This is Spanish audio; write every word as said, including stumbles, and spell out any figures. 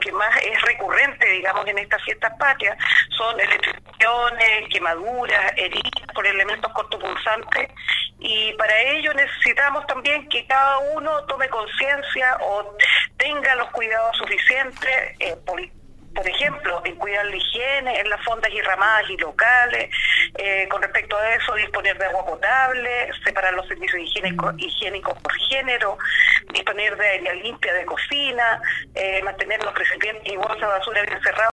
que más es recurrente, digamos, en estas fiestas patrias, son electrocuciones, quemaduras, heridas por elementos cortopulsantes, y para ello necesitamos también que cada uno tome conciencia o tenga los cuidados suficientes, eh, por, por ejemplo, en cuidar la higiene en las fondas y ramadas y locales, eh, con respecto a eso, disponer de agua potable, separar los servicios higiénicos, higiénicos por género, disponer de área limpia de cocina, eh, mantener los recipientes y bolsas de basura bien cerrados